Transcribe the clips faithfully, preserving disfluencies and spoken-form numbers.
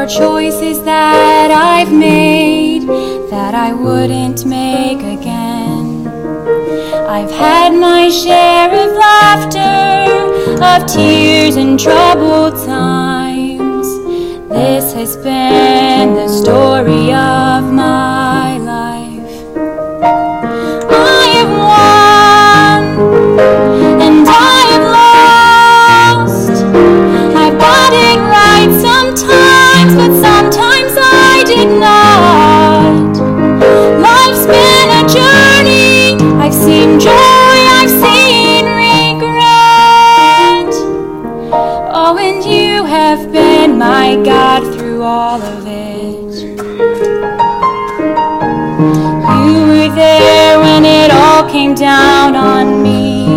are choices that I've made that I wouldn't make again. I've had my share of laughter, of tears and troubled times. This has been the story of my life. I have won and I have lost. I've got it right sometimes, but sometimes I did not. Life's been a journey. I've seen joy, I've seen regret. Oh, and you have been my God through all of it. You were there when it all came down on me,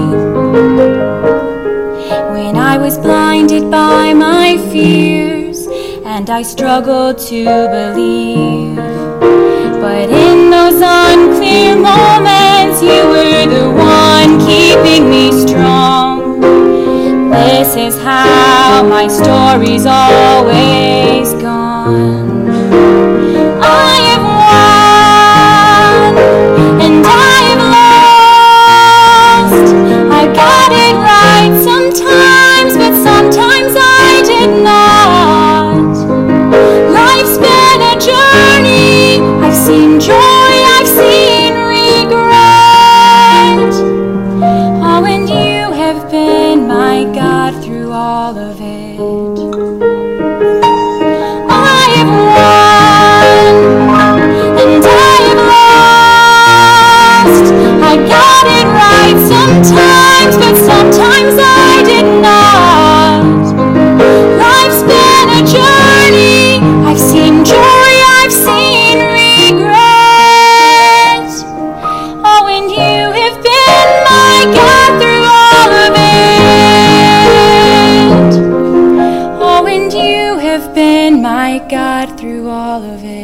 when I was blinded by my fears and I struggled to believe. But in those unclear moments, you were the one keeping me strong. This is how my story's always gone. I have won and I have lost. I got it right sometimes, but sometimes I did not. Life's been a journey. I've seen joy, I've seen regret. Oh, and you have been my God through all of it. I have won and I have lost. I got it right sometimes, but sometimes I did not. Life's been a journey. I've seen joy, I've seen regret. Oh, and you have been my God through all of it. Oh, and you have been my God through all of it.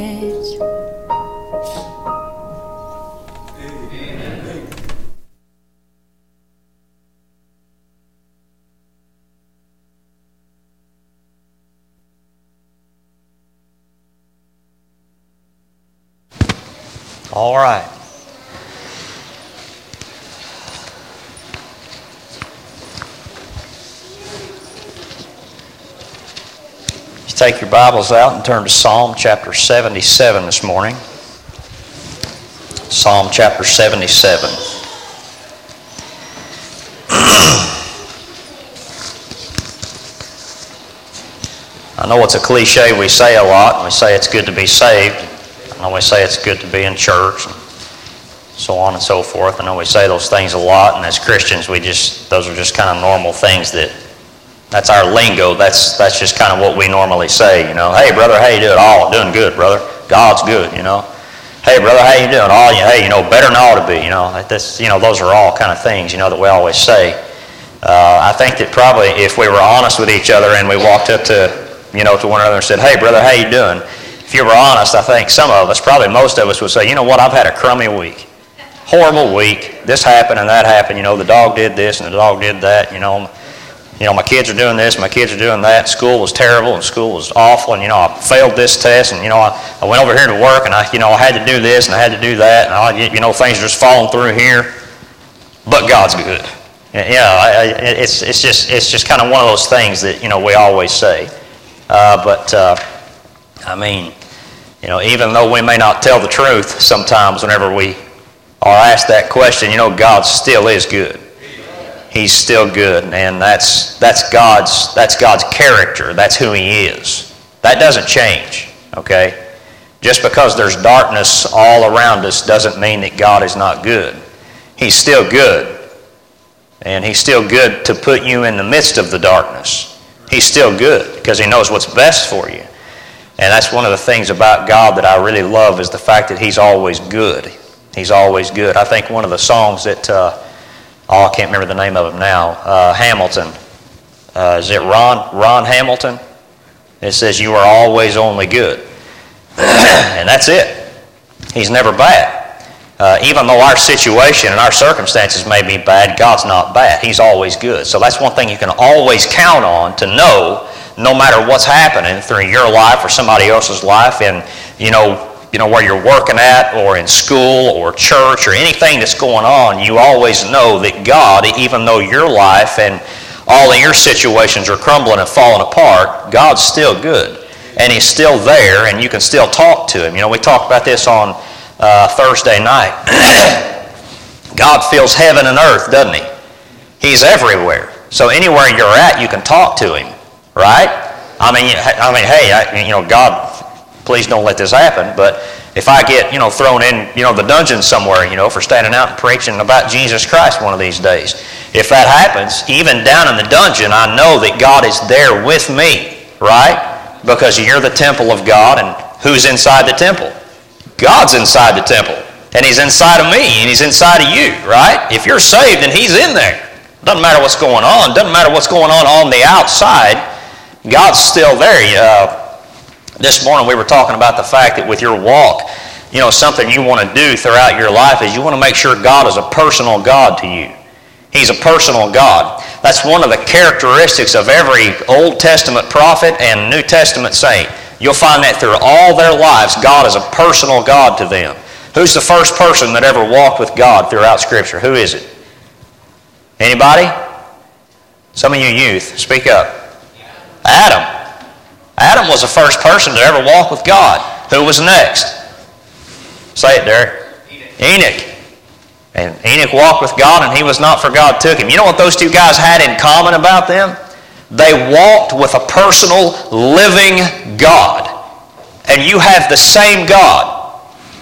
All right. You take your Bibles out and turn to Psalm chapter seventy-seven this morning. Psalm chapter seventy-seven. I know it's a cliche we say a lot. We say it's good to be saved. I know we say it's good to be in church, and so on and so forth. I know we say those things a lot, and as Christians, we just those are just kind of normal things that, that's our lingo. That's that's just kind of what we normally say, you know. Hey, brother, how you doing? Oh, doing good, brother. God's good, you know. Hey, brother, how you doing? Oh, hey, you know, better than I ought to be, you know. That's, you know, those are all kind of things, you know, that we always say. Uh, I think that probably if we were honest with each other and we walked up to, you know, to one another and said, hey, brother, how you doing? If you were honest, I think some of us, probably most of us would say, you know what, I've had a crummy week. Horrible week. This happened and that happened. You know, the dog did this and the dog did that. You know, you know, my kids are doing this, my kids are doing that. School was terrible and school was awful. And, you know, I failed this test. And, you know, I, I went over here to work and, I, you know, I had to do this and I had to do that. And, I, you know, things are just falling through here. But God's good. Yeah, I, I, it's, it's just, it's just kind of one of those things that, you know, we always say. Uh, but, uh, I mean, you know, even though we may not tell the truth sometimes whenever we are asked that question, you know, God still is good. He's still good, and that's that's God's that's God's character. That's who He is. That doesn't change, okay? Just because there's darkness all around us doesn't mean that God is not good. He's still good, and He's still good to put you in the midst of the darkness. He's still good because He knows what's best for you. And that's one of the things about God that I really love is the fact that He's always good. He's always good. I think one of the songs that, uh, oh, I can't remember the name of him now, uh, Hamilton. Uh, is it Ron, Ron Hamilton? It says, you are always only good. And that's it. He's never bad. Uh, even though our situation and our circumstances may be bad, God's not bad. He's always good. So that's one thing you can always count on, to know no matter what's happening through your life or somebody else's life, and you know, you know where you're working at or in school or church or anything that's going on, you always know that God, even though your life and all of your situations are crumbling and falling apart, God's still good. And He's still there, and you can still talk to Him. You know, we talked about this on Uh, Thursday night. God fills heaven and earth, doesn't He? He's everywhere. So anywhere you're at, you can talk to Him, right? I mean, I mean, hey, I, you know, God, please don't let this happen. But if I get, you know, thrown in, you know, the dungeon somewhere, you know, for standing out and preaching about Jesus Christ one of these days, if that happens, even down in the dungeon, I know that God is there with me, right? Because you're the temple of God, and who's inside the temple? God's inside the temple, and He's inside of me, and He's inside of you, right? If you're saved, then He's in there. Doesn't matter what's going on. Doesn't matter what's going on on the outside. God's still there. Uh, this morning we were talking about the fact that with your walk, you know, something you want to do throughout your life is you want to make sure God is a personal God to you. He's a personal God. That's one of the characteristics of every Old Testament prophet and New Testament saint. You'll find that through all their lives, God is a personal God to them. Who's the first person that ever walked with God throughout Scripture? Who is it? Anybody? Some of you youth, speak up. Adam. Adam was the first person to ever walk with God. Who was next? Say it, Derek. Enoch. And Enoch walked with God, and he was not, for God took him. You know what those two guys had in common about them? They walked with a personal, living God. And you have the same God.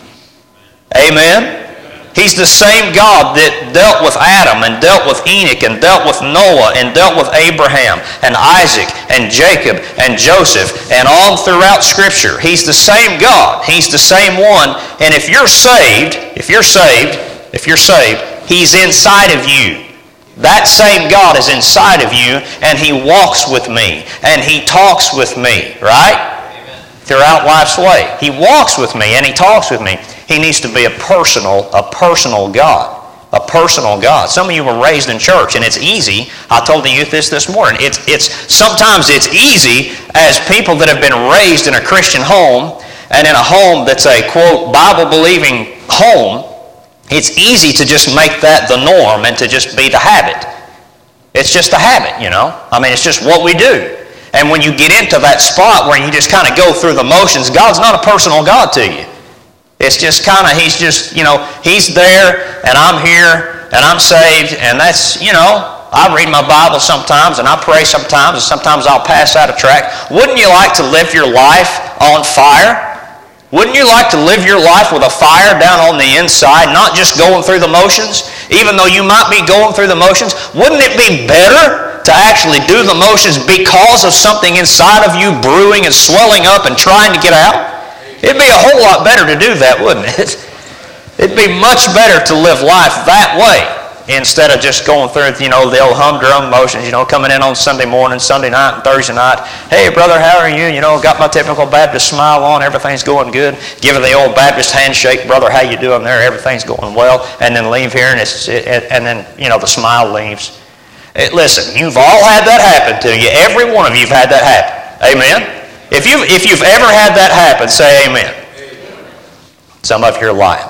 Amen? He's the same God that dealt with Adam and dealt with Enoch and dealt with Noah and dealt with Abraham and Isaac and Jacob and Joseph and all throughout Scripture. He's the same God. He's the same one. And if you're saved, if you're saved, if you're saved, He's inside of you. That same God is inside of you, and He walks with me, and He talks with me, right? Amen. Throughout life's way. He walks with me, and He talks with me. He needs to be a personal, a personal God. A personal God. Some of you were raised in church, and it's easy. I told the youth this this morning. It's, it's, sometimes it's easy as people that have been raised in a Christian home, and in a home that's a, quote, Bible-believing home, it's easy to just make that the norm and to just be the habit. It's just a habit, you know. I mean, it's just what we do. And when you get into that spot where you just kind of go through the motions, God's not a personal God to you. It's just kind of, He's just, you know, He's there, and I'm here, and I'm saved, and that's, you know, I read my Bible sometimes, and I pray sometimes, and sometimes I'll pass out of track. Wouldn't you like to live your life on fire? Wouldn't you like to live your life with a fire down on the inside, not just going through the motions? Even though you might be going through the motions, wouldn't it be better to actually do the motions because of something inside of you brewing and swelling up and trying to get out? It'd be a whole lot better to do that, wouldn't it? It'd be much better to live life that way instead of just going through, you know, the old humdrum motions, you know, coming in on Sunday morning, Sunday night, and Thursday night. Hey, brother, how are you? You know, got my typical Baptist smile on. Everything's going good. Give her the old Baptist handshake. Brother, how you doing there? Everything's going well. And then leave here, and, it's, it, and then, you know, the smile leaves. It, listen, you've all had that happen to you. Every one of you have had that happen. Amen? If you've, if you've ever had that happen, say amen. Amen. Some of you are lying.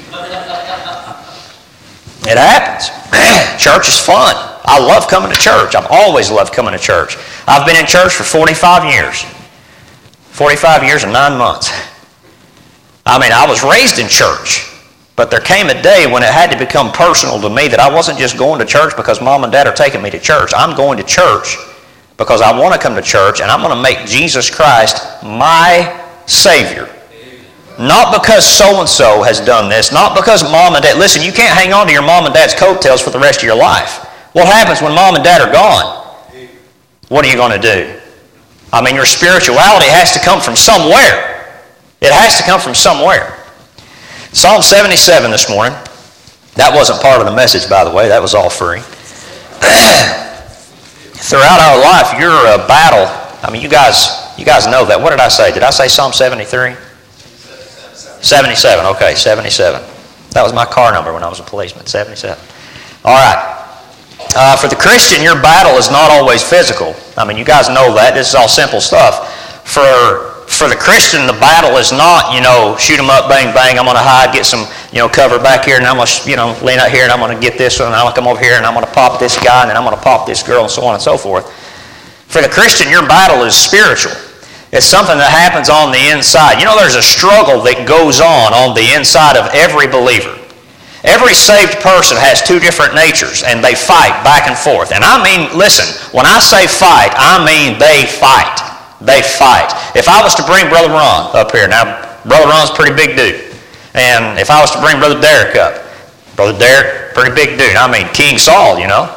It happens. Church is fun. I love coming to church. I've always loved coming to church. I've been in church for forty-five years. forty-five years and nine months. I mean, I was raised in church, but there came a day when it had to become personal to me that I wasn't just going to church because mom and dad are taking me to church. I'm going to church because I want to come to church, and I'm going to make Jesus Christ my Savior. Not because so-and-so has done this, not because mom and dad. Listen, you can't hang on to your mom and dad's coattails for the rest of your life. What happens when mom and dad are gone? What are you going to do? I mean, your spirituality has to come from somewhere. It has to come from somewhere. Psalm seventy-seven this morning. That wasn't part of the message, by the way. That was all free. Throughout our life, you're a battle. I mean, you guys, you guys know that. What did I say? Did I say Psalm seventy-three? seventy-seven, okay, seventy-seven. That was my car number when I was a policeman, seventy-seven. All right. Uh, for the Christian, your battle is not always physical. I mean, you guys know that. This is all simple stuff. For for the Christian, the battle is not, you know, shoot them up, bang, bang, I'm going to hide, get some, you know, cover back here, and I'm going to, you know, lean out here, and I'm going to get this one, and I'm going to come over here, and I'm going to pop this guy, and then I'm going to pop this girl, and so on and so forth. For the Christian, your battle is spiritual. It's something that happens on the inside. You know, there's a struggle that goes on on the inside of every believer. Every saved person has two different natures, and they fight back and forth. And I mean, listen, when I say fight, I mean they fight. They fight. If I was to bring Brother Ron up here, now, Brother Ron's a pretty big dude. And if I was to bring Brother Derek up, Brother Derek, pretty big dude. I mean, King Saul, you know.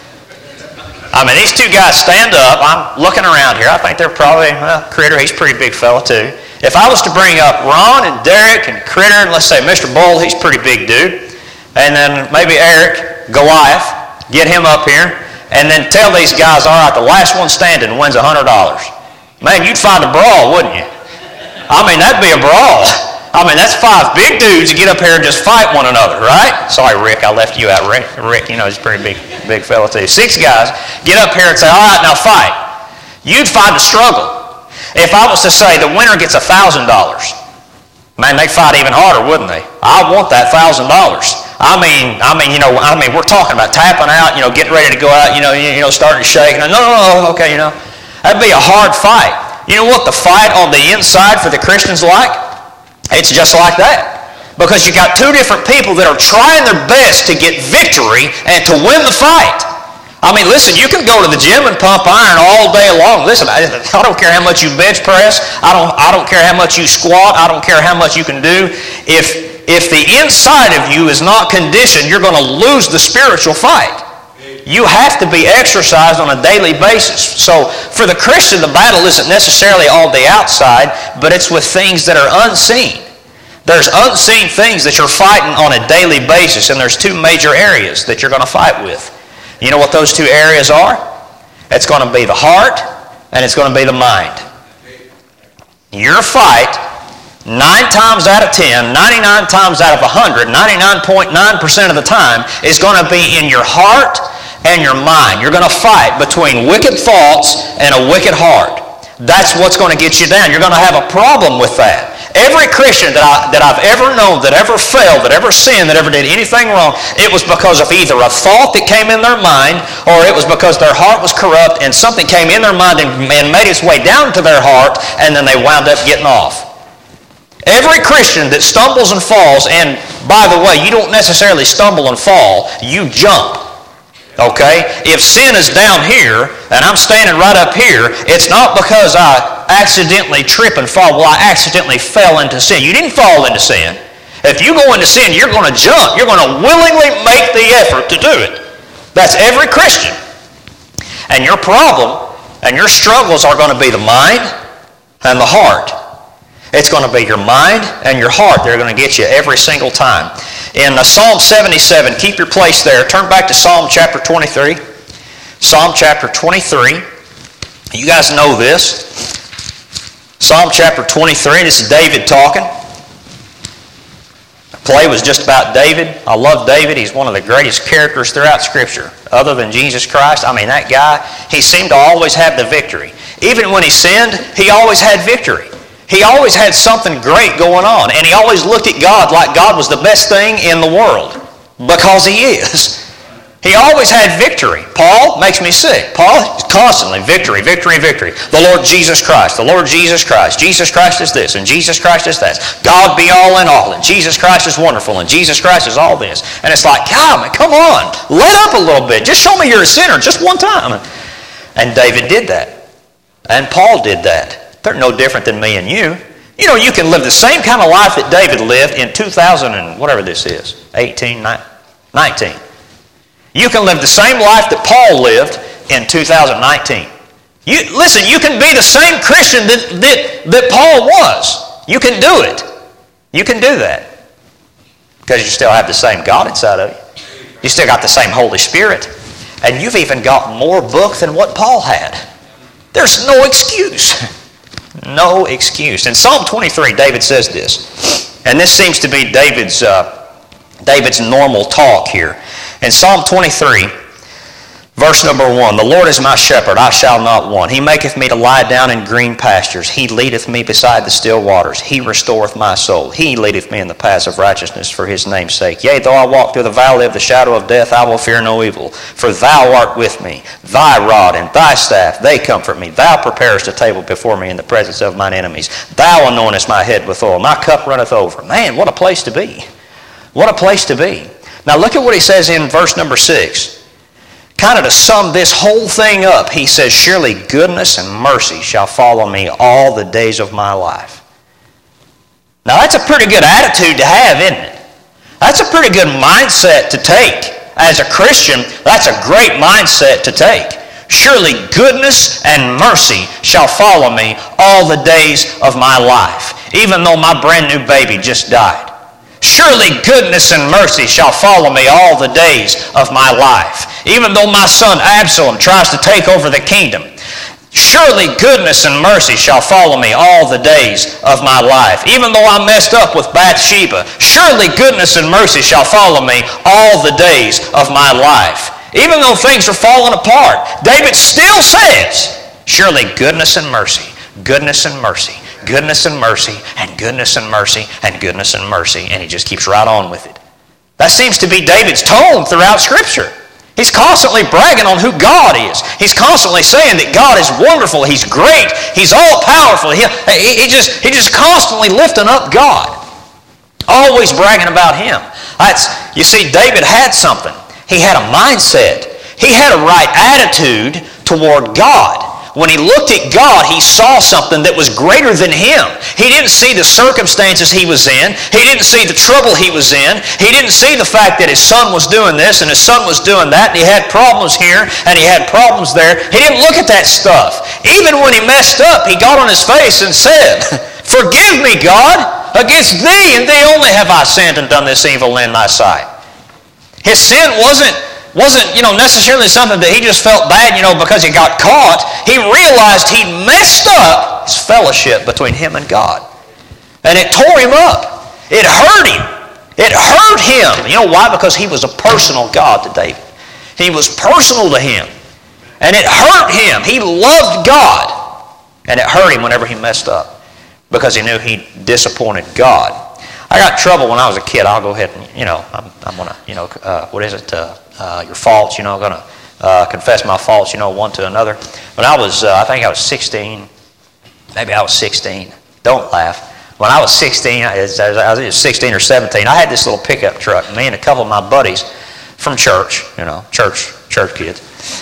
I mean, these two guys stand up. I'm looking around here. I think they're probably, well, Critter, he's a pretty big fella too. If I was to bring up Ron and Derek and Critter, and let's say Mister Bull, he's a pretty big dude. And then maybe Eric, Goliath, get him up here, and then tell these guys, all right, the last one standing wins one hundred dollars. Man, you'd find a brawl, wouldn't you? I mean, that'd be a brawl. I mean, that's five big dudes to get up here and just fight one another, right? Sorry, Rick, I left you out. Rick, Rick you know, he's a pretty big, big fella too. Six guys get up here and say, all right, now fight. You'd find a struggle. If I was to say the winner gets one thousand dollars, man, they'd fight even harder, wouldn't they? I want that one thousand dollars. I mean, I mean, you know, I mean, we're talking about tapping out, you know, getting ready to go out, you know, you, you know, starting to shake. No, no, no, okay, you know. That'd be a hard fight. You know what the fight on the inside for the Christian's like? It's just like that. Because you got two different people that are trying their best to get victory and to win the fight. I mean, listen, you can go to the gym and pump iron all day long. Listen, I, I don't care how much you bench press. I don't, I don't care how much you squat. I don't care how much you can do. If If the inside of you is not conditioned, you're going to lose the spiritual fight. You have to be exercised on a daily basis. So for the Christian, the battle isn't necessarily on the outside, but it's with things that are unseen. There's unseen things that you're fighting on a daily basis, and there's two major areas that you're going to fight with. You know what those two areas are? It's going to be the heart, and it's going to be the mind. Your fight, Nine times out of ten, ninety-nine times out of one hundred, ninety-nine point nine percent of the time is going to be in your heart and your mind. You're going to fight between wicked thoughts and a wicked heart. That's what's going to get you down. You're going to have a problem with that. Every Christian that, I, that I've ever known, that ever failed, that ever sinned, that ever did anything wrong, it was because of either a thought that came in their mind, or it was because their heart was corrupt and something came in their mind and, and made its way down to their heart, and then they wound up getting off. Every Christian that stumbles and falls, and by the way, you don't necessarily stumble and fall, you jump. Okay? If sin is down here, and I'm standing right up here, it's not because I accidentally trip and fall. Well, I accidentally fell into sin. You didn't fall into sin. If you go into sin, you're going to jump. You're going to willingly make the effort to do it. That's every Christian. And your problem and your struggles are going to be the mind and the heart. It's going to be your mind and your heart. They're going to get you every single time. In uh, Psalm seventy-seven, keep your place there. Turn back to Psalm chapter twenty-three. Psalm chapter twenty-three. You guys know this. Psalm chapter twenty-three, this is David talking. The play was just about David. I love David. He's one of the greatest characters throughout Scripture. Other than Jesus Christ, I mean, that guy, he seemed to always have the victory. Even when he sinned, he always had victory. He always had something great going on, and he always looked at God like God was the best thing in the world, because he is. He always had victory. Paul makes me sick. Paul is constantly victory, victory, victory. The Lord Jesus Christ, the Lord Jesus Christ. Jesus Christ is this, and Jesus Christ is that. God be all in all, and Jesus Christ is wonderful, and Jesus Christ is all this. And it's like, God, man, come on, let up a little bit. Just show me you're a sinner just one time. And David did that. And Paul did that. They're no different than me and you. You know, you can live the same kind of life that David lived in two thousand and whatever this is, eighteen, nineteen. You can live the same life that Paul lived in two thousand nineteen. You, listen, you can be the same Christian that, that, that Paul was. You can do it. You can do that. Because you still have the same God inside of you. You still got the same Holy Spirit. And you've even got more book than what Paul had. There's no excuse. No excuse. In Psalm twenty-three, David says this, and this seems to be David's uh, David's normal talk here. In Psalm twenty-three, verse number one, the Lord is my shepherd, I shall not want. He maketh me to lie down in green pastures. He leadeth me beside the still waters. He restoreth my soul. He leadeth me in the paths of righteousness for his name's sake. Yea, though I walk through the valley of the shadow of death, I will fear no evil. For thou art with me. Thy rod and thy staff, they comfort me. Thou preparest a table before me in the presence of mine enemies. Thou anointest my head with oil. My cup runneth over. Man, what a place to be. What a place to be. Now look at what he says in verse number six. Kind of to sum this whole thing up, he says, surely goodness and mercy shall follow me all the days of my life. Now that's a pretty good attitude to have, isn't it? That's a pretty good mindset to take. As a Christian, that's a great mindset to take. Surely goodness and mercy shall follow me all the days of my life, even though my brand new baby just died. Surely goodness and mercy shall follow me all the days of my life, even though my son Absalom tries to take over the kingdom. Surely goodness and mercy shall follow me all the days of my life, even though I messed up with Bathsheba. Surely goodness and mercy shall follow me all the days of my life, even though things are falling apart. David still says, surely goodness and mercy, goodness and mercy, goodness and mercy, and goodness and mercy, and goodness and mercy. And he just keeps right on with it. That seems to be David's tone throughout Scripture. He's constantly bragging on who God is. He's constantly saying that God is wonderful. He's great. He's all-powerful. He, he, he, just, he just constantly lifting up God. Always bragging about Him. That's, you see, David had something. He had a mindset. He had a right attitude toward God. When he looked at God, he saw something that was greater than him. He didn't see the circumstances he was in. He didn't see the trouble he was in. He didn't see the fact that his son was doing this and his son was doing that, and he had problems here and he had problems there. He didn't look at that stuff. Even when he messed up, he got on his face and said, forgive me, God, against thee and thee only have I sinned and done this evil in thy sight. His sin wasn't wasn't, you know, necessarily something that he just felt bad, you know, because he got caught. He realized he messed up his fellowship between him and God. And it tore him up. It hurt him. It hurt him. You know why? Because he was a personal God to David. He was personal to him. And it hurt him. He loved God. And it hurt him whenever he messed up because he knew he disappointed God. I got in trouble when I was a kid. I'll go ahead and, you know, I'm, I'm going to, you know, uh, what is it? Uh, Uh, your faults, you know, going to uh, confess my faults, you know, one to another. When I was, uh, I think I was sixteen, maybe I was sixteen. Don't laugh. When I was sixteen, I was, I was sixteen or seventeen, I had this little pickup truck. Me and a couple of my buddies from church, you know, church, church kids,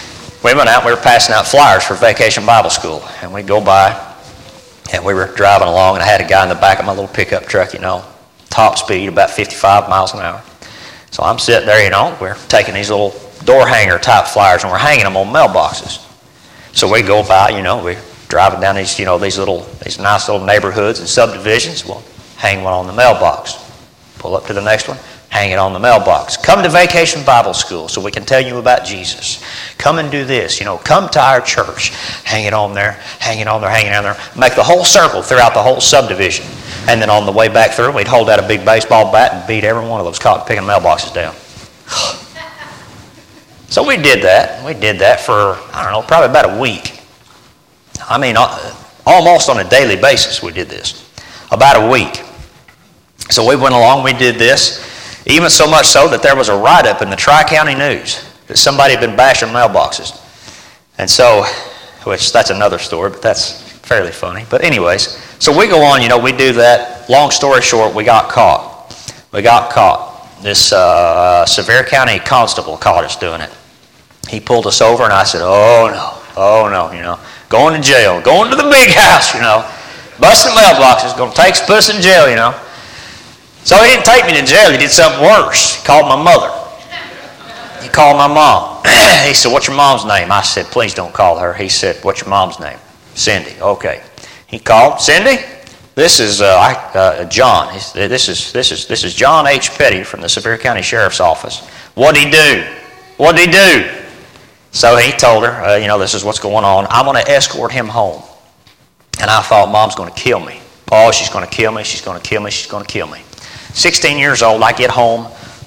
we went out and we were passing out flyers for Vacation Bible School. And we'd go by, and we were driving along, and I had a guy in the back of my little pickup truck, you know, top speed, about fifty-five miles an hour. So I'm sitting there, you know, we're taking these little door hanger type flyers and we're hanging them on mailboxes. So we go by, you know, we're driving down these, you know, these little, these nice little neighborhoods and subdivisions. We'll hang one on the mailbox. Pull up to the next one, hang it on the mailbox. Come to Vacation Bible School so we can tell you about Jesus. Come and do this, you know, come to our church. Hang it on there, hang it on there, hang it on there. Make the whole circle throughout the whole subdivision. And then on the way back through, we'd hold out a big baseball bat and beat every one of those cotton-picking mailboxes down. So we did that. We did that for, I don't know, probably about a week. I mean, almost on a daily basis we did this. About a week. So we went along, we did this, even so much so that there was a write-up in the Tri-County News that somebody had been bashing mailboxes. And so, which that's another story, but that's fairly funny. But anyways, so we go on, you know, we do that. Long story short, we got caught. We got caught. This uh, Sevier County constable caught us doing it. He pulled us over and I said, oh no, oh no, you know, going to jail, going to the big house, you know, busting mailboxes, going to take us in jail, you know. So he didn't take me to jail, he did something worse. He called my mother. He called my mom. He said, what's your mom's name? I said, please don't call her. He said, what's your mom's name? Cindy. Okay. He called, Cindy, this is uh, I, uh, John. He's, this is this is this is John H. Petty from the Sevier County Sheriff's Office. What'd he do? What'd he do? So he told her, uh, you know, this is what's going on. I'm going to escort him home. And I thought, Mom's going to kill me. Oh, she's going to kill me. She's going to kill me. She's going to kill me. sixteen years old. I get home,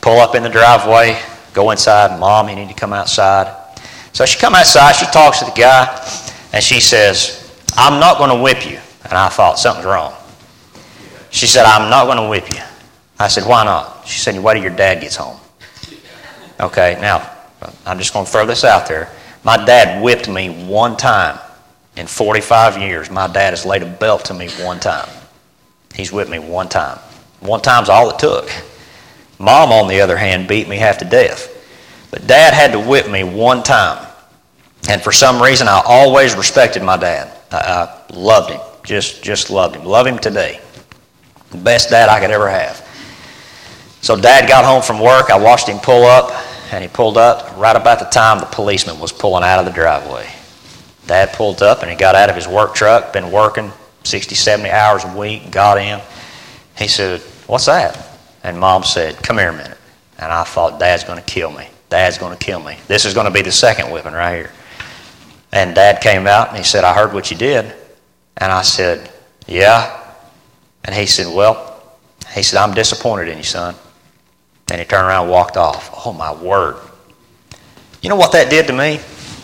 pull up in the driveway, go inside. Mom, you need to come outside. So she come outside, she talks to the guy, and she says, I'm not going to whip you. And I thought, something's wrong. She said, I'm not going to whip you. I said, why not? She said, wait till your dad gets home. Okay, now, I'm just going to throw this out there. My dad whipped me one time in forty-five years. My dad has laid a belt to me one time. He's whipped me one time. One time's all it took. Mom, on the other hand, beat me half to death. But Dad had to whip me one time. And for some reason, I always respected my dad. I, I loved him. Just, just loved him. Love him today. The best dad I could ever have. So Dad got home from work. I watched him pull up. And he pulled up right about the time the policeman was pulling out of the driveway. Dad pulled up and he got out of his work truck. Been working sixty, seventy hours a week. Got in. He said, what's that? And Mom said, come here a minute. And I thought, Dad's going to kill me. Dad's going to kill me. This is going to be the second whipping right here. And Dad came out and he said, I heard what you did. And I said, yeah. And he said, well, he said, I'm disappointed in you, son. And he turned around and walked off. Oh, my word. You know what that did to me?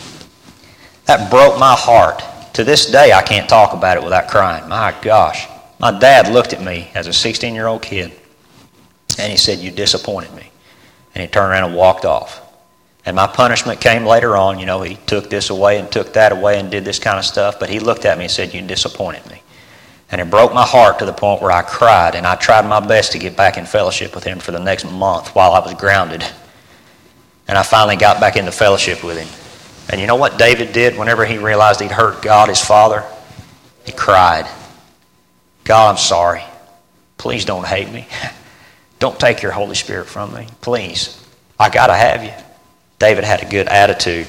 That broke my heart. To this day, I can't talk about it without crying. My gosh. My dad looked at me as a sixteen-year-old kid, and he said, you disappointed me. And he turned around and walked off. And my punishment came later on. You know, he took this away and took that away and did this kind of stuff. But he looked at me and said, you disappointed me. And it broke my heart to the point where I cried, and I tried my best to get back in fellowship with him for the next month while I was grounded. And I finally got back into fellowship with him. And you know what David did whenever he realized he'd hurt God, his father? He cried. God, I'm sorry. Please don't hate me. Don't take your Holy Spirit from me. Please. I got to have you. David had a good attitude.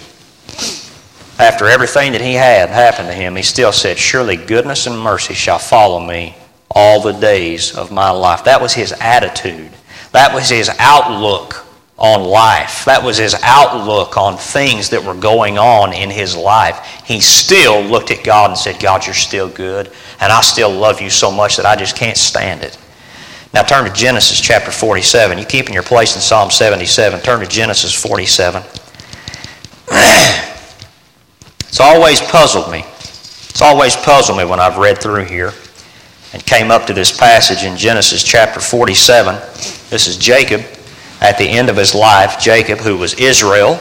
After everything that he had happened to him, he still said, surely goodness and mercy shall follow me all the days of my life. That was his attitude. That was his outlook on life. That was his outlook on things that were going on in his life. He still looked at God and said, God, you're still good, and I still love you so much that I just can't stand it. Now turn to Genesis chapter forty-seven. You keep in your place in Psalm seventy-seven. Turn to Genesis forty-seven. It's always puzzled me. It's always puzzled me when I've read through here and came up to this passage in Genesis chapter forty-seven. This is Jacob at the end of his life. Jacob, who was Israel,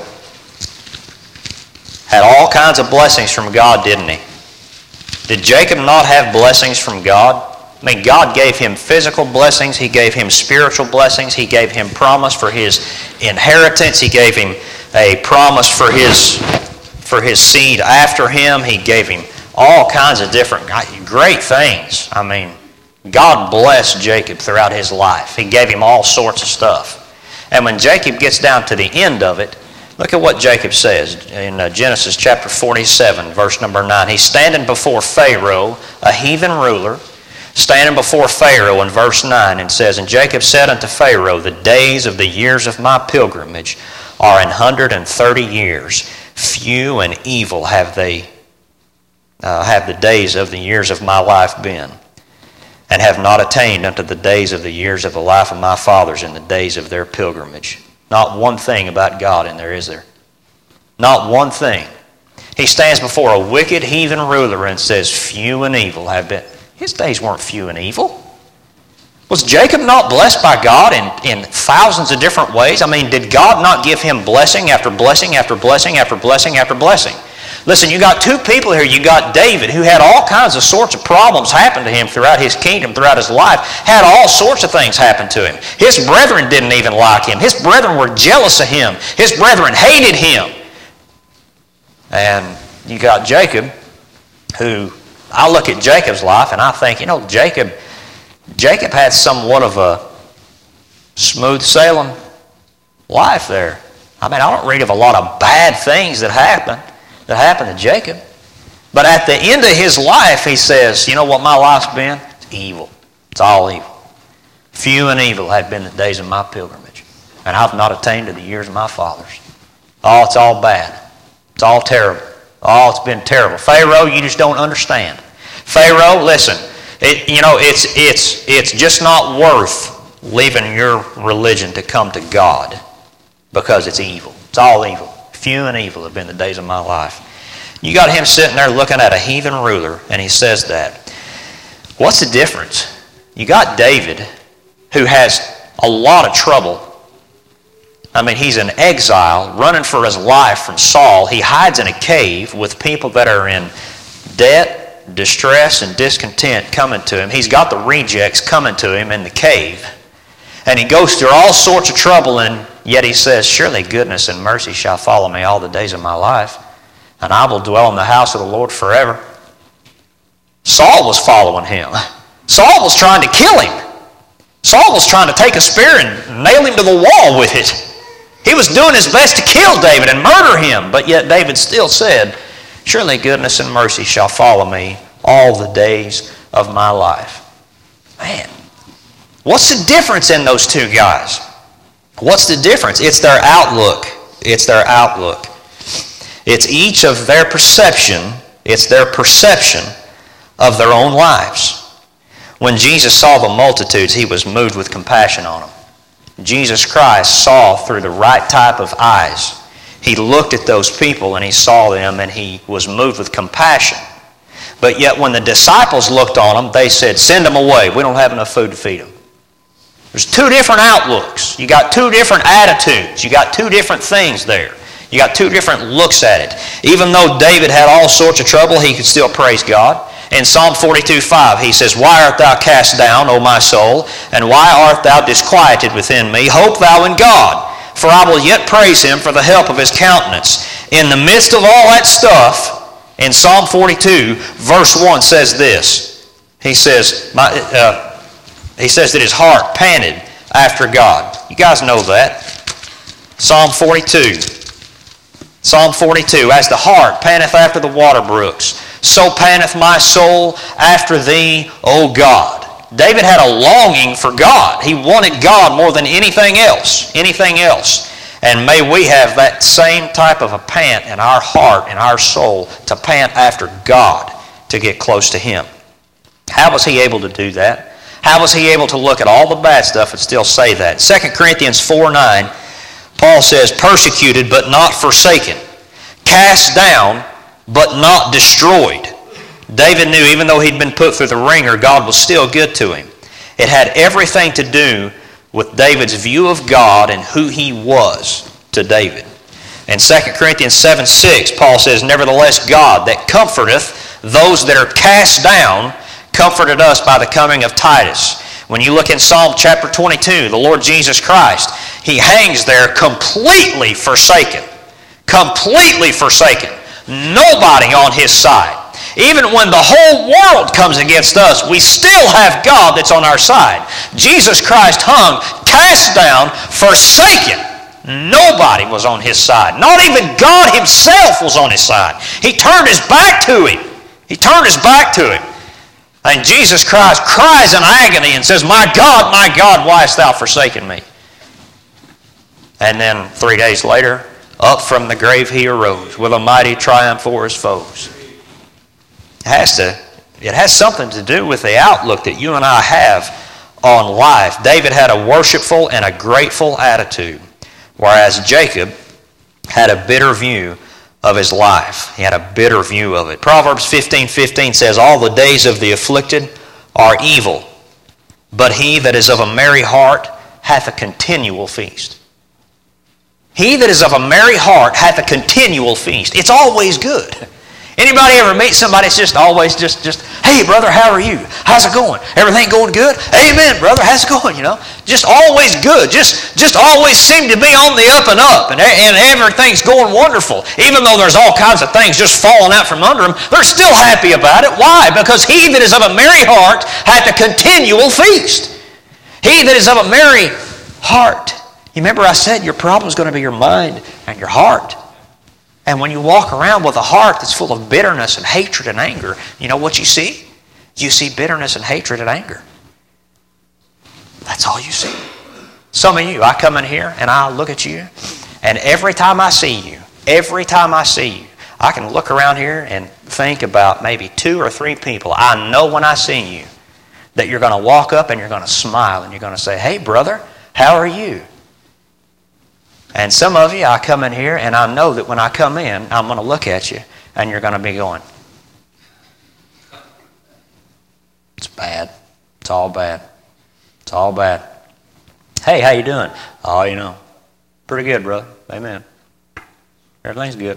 had all kinds of blessings from God, didn't he? Did Jacob not have blessings from God? I mean, God gave him physical blessings. He gave him spiritual blessings. He gave him promise for his inheritance. He gave him a promise for his, for his seed after him. He gave him all kinds of different great things. I mean, God blessed Jacob throughout his life. He gave him all sorts of stuff. And when Jacob gets down to the end of it, look at what Jacob says in Genesis chapter forty-seven, verse number nine. He's standing before Pharaoh, a heathen ruler, standing before Pharaoh in verse nine, and says, and Jacob said unto Pharaoh, the days of the years of my pilgrimage are an hundred and thirty years. Few and evil have they, uh, have the days of the years of my life been, and have not attained unto the days of the years of the life of my fathers in the days of their pilgrimage. Not one thing about God in there, is there? Not one thing. He stands before a wicked heathen ruler and says, few and evil have been. His days weren't few and evil. Was Jacob not blessed by God in, in thousands of different ways? I mean, did God not give him blessing after blessing after blessing after blessing after blessing? Listen, you got two people here. You got David, who had all kinds of sorts of problems happen to him throughout his kingdom, throughout his life. Had all sorts of things happen to him. His brethren didn't even like him. His brethren were jealous of him. His brethren hated him. And you got Jacob, who, I look at Jacob's life and I think, you know, Jacob, Jacob had somewhat of a smooth sailing life there. I mean, I don't read of a lot of bad things that happened. That happened to Jacob. But at the end of his life, he says, you know what my life's been? It's evil. It's all evil. Few and evil have been the days of my pilgrimage, and I've not attained to the years of my fathers. Oh, it's all bad. It's all terrible. Oh, it's been terrible. Pharaoh, you just don't understand. Pharaoh, listen, it, you know, it's, it's, it's just not worth leaving your religion to come to God because it's evil. It's all evil. Few and evil have been the days of my life. You got him sitting there looking at a heathen ruler, and he says that. What's the difference? You got David, who has a lot of trouble. I mean, he's in exile, running for his life from Saul. He hides in a cave with people that are in debt, distress, and discontent coming to him. He's got the rejects coming to him in the cave. And he goes through all sorts of trouble, and yet he says, surely goodness and mercy shall follow me all the days of my life, and I will dwell in the house of the Lord forever. Saul was following him. Saul was trying to kill him. Saul was trying to take a spear and nail him to the wall with it. He was doing his best to kill David and murder him, but yet David still said, surely goodness and mercy shall follow me all the days of my life. Man, what's the difference in those two guys? What's the difference? It's their outlook. It's their outlook. It's each of their perception. It's their perception of their own lives. When Jesus saw the multitudes, he was moved with compassion on them. Jesus Christ saw through the right type of eyes. He looked at those people and he saw them and he was moved with compassion. But yet when the disciples looked on them, they said, send them away. We don't have enough food to feed them. There's two different outlooks. You got two different attitudes. You got two different things there. You got two different looks at it. Even though David had all sorts of trouble, he could still praise God. In Psalm forty-two five, he says, why art thou cast down, O my soul? And why art thou disquieted within me? Hope thou in God, for I will yet praise him for the help of his countenance. In the midst of all that stuff, in Psalm forty-two, verse one says this. He says, my, uh, he says that his heart panted after God. You guys know that. Psalm forty-two. Psalm forty-two, as the hart panteth after the water brooks, so panteth my soul after thee, O God. David had a longing for God. He wanted God more than anything else. Anything else. And may we have that same type of a pant in our heart, in our soul, to pant after God, to get close to him. How was he able to do that? How was he able to look at all the bad stuff and still say that? Second Corinthians four nine, Paul says, persecuted but not forsaken, cast down but not destroyed. David knew even though he'd been put through the ringer, God was still good to him. It had everything to do with David's view of God and who he was to David. In Second Corinthians seven six, Paul says, nevertheless God that comforteth those that are cast down comforted us by the coming of Titus. When you look in Psalm chapter twenty-two, the Lord Jesus Christ, he hangs there completely forsaken. Completely forsaken. Nobody on his side. Even when the whole world comes against us, we still have God that's on our side. Jesus Christ hung, cast down, forsaken. Nobody was on his side. Not even God himself was on his side. He turned his back to him. He turned his back to him. And Jesus Christ cries in agony and says, my God, my God, why hast thou forsaken me? And then three days later, up from the grave he arose with a mighty triumph for his foes. It has to, it has something to do with the outlook that you and I have on life. David had a worshipful and a grateful attitude, whereas Jacob had a bitter view of his life. He had a bitter view of it. Proverbs fifteen fifteen says, all the days of the afflicted are evil, but he that is of a merry heart hath a continual feast. He that is of a merry heart hath a continual feast. It's always good. Anybody ever meet somebody that's just always just, just, hey brother, how are you? How's it going? Everything going good? Amen, brother, how's it going? You know, just always good. Just, just always seem to be on the up and up, and, and everything's going wonderful. Even though there's all kinds of things just falling out from under them, they're still happy about it. Why? Because he that is of a merry heart hath a continual feast. He that is of a merry heart. You remember I said your problem is going to be your mind and your heart. And when you walk around with a heart that's full of bitterness and hatred and anger, you know what you see? You see bitterness and hatred and anger. That's all you see. Some of you, I come in here and I look at you, and every time I see you, every time I see you, I can look around here and think about maybe two or three people I know when I see you that you're going to walk up and you're going to smile and you're going to say, hey, brother, how are you? And some of you, I come in here and I know that when I come in, I'm going to look at you and you're going to be going, it's bad. It's all bad. It's all bad. Hey, how you doing? Oh, you know, pretty good, brother. Amen. Everything's good.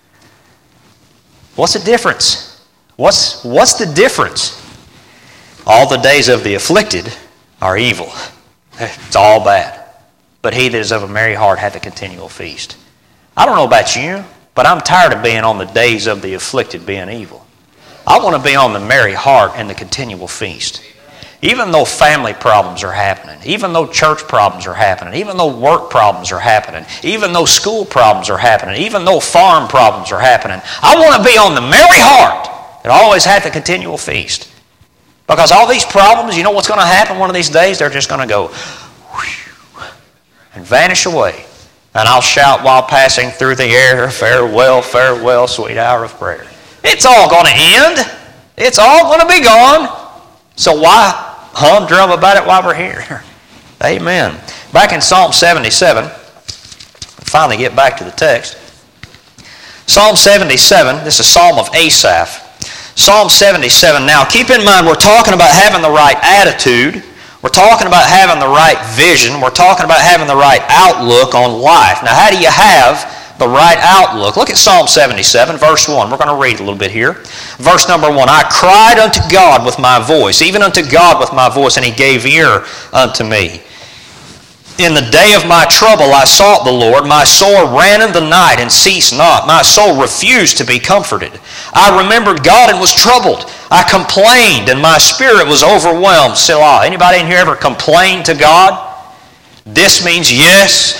What's the difference? What's, what's the difference? All the days of the afflicted are evil. It's all bad. But he that is of a merry heart hath a continual feast. I don't know about you, but I'm tired of being on the days of the afflicted being evil. I want to be on the merry heart and the continual feast. Even though family problems are happening, even though church problems are happening, even though work problems are happening, even though school problems are happening, even though farm problems are happening, I want to be on the merry heart that always hath a continual feast. Because all these problems, you know what's going to happen one of these days? They're just going to go whew, and vanish away. And I'll shout while passing through the air, farewell, farewell, sweet hour of prayer. It's all going to end. It's all going to be gone. So why humdrum about it while we're here? Amen. Back in Psalm seventy-seven, finally get back to the text. Psalm seventy-seven, this is a Psalm of Asaph. Psalm seventy-seven. Now keep in mind we're talking about having the right attitude. We're talking about having the right vision. We're talking about having the right outlook on life. Now how do you have the right outlook? Look at Psalm seventy-seven, verse one. We're going to read a little bit here. Verse number one. I cried unto God with my voice, even unto God with my voice, and he gave ear unto me. In the day of my trouble I sought the Lord. My soul ran in the night and ceased not. My soul refused to be comforted. I remembered God and was troubled. I complained and my spirit was overwhelmed. Selah. Anybody in here ever complained to God? This means yes.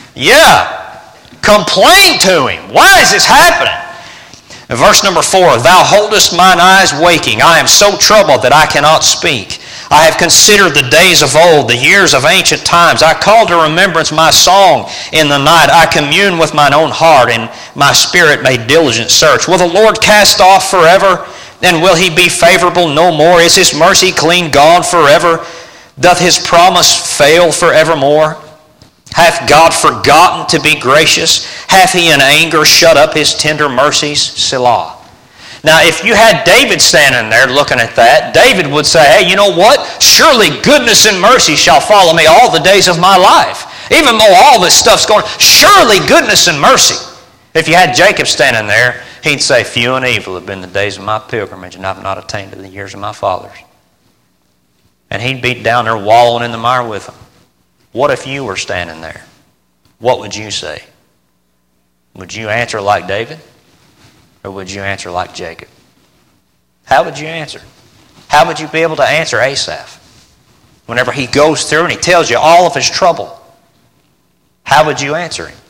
Yeah. Complain to him. Why is this happening? In verse number four, thou holdest mine eyes waking. I am so troubled that I cannot speak. I have considered the days of old, the years of ancient times. I call to remembrance my song in the night. I commune with mine own heart, and my spirit made diligent search. Will the Lord cast off forever? And will he be favorable no more? Is his mercy clean gone forever? Doth his promise fail forevermore? Hath God forgotten to be gracious? Hath he in anger shut up his tender mercies? Selah. Now, if you had David standing there looking at that, David would say, hey, you know what? Surely goodness and mercy shall follow me all the days of my life. Even though all this stuff's going, surely goodness and mercy. If you had Jacob standing there, he'd say, few and evil have been the days of my pilgrimage, and I've not attained to the years of my fathers. And he'd be down there wallowing in the mire with them. What if you were standing there? What would you say? Would you answer like David? Or would you answer like Jacob? How would you answer? How would you be able to answer Asaph? Whenever he goes through and he tells you all of his trouble, how would you answer him?